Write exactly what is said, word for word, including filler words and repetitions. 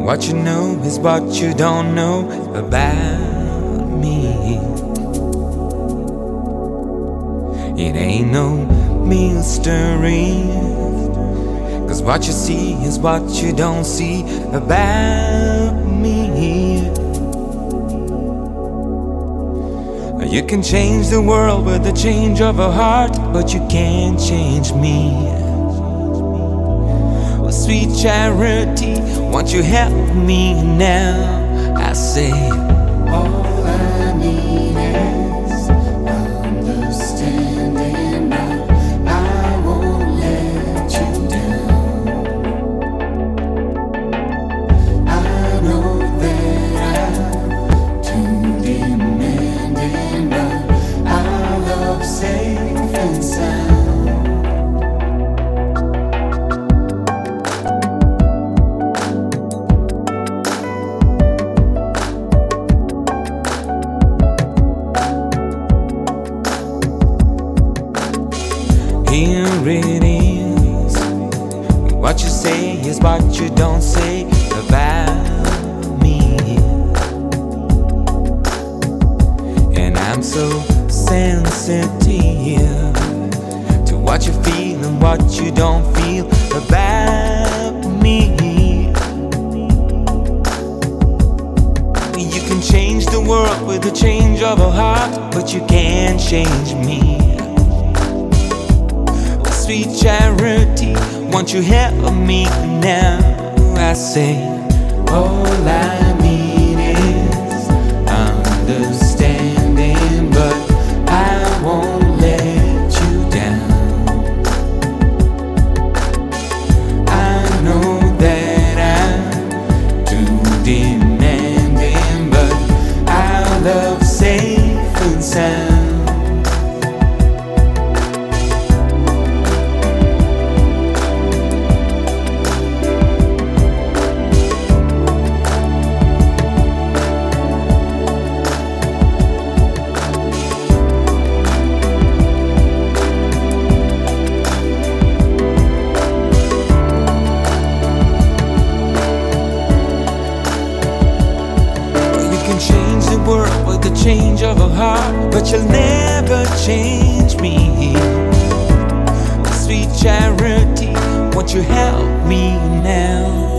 What you know is what you don't know about me. It ain't no mystery, 'cause what you see is what you don't see about me. You can change the world with the change of a heart, but you can't change me. Oh, sweet charity, won't you help me now? I say, all I need is understanding, but I won't let you down. I know that I'm too demanding, but I love safe and sound. Here it is. What you say is what you don't say about me. And I'm so sensitive to what you feel and what you don't feel about me. You can change the world with the change of a heart, but you can't change me. Sweet charity, won't you help me now? I say, all I need is understanding, but I won't let you down. I know that I'm too demanding, but I love safe and sound. Change the world with the change of a heart, but you'll never change me. Sweet charity, won't you help me now?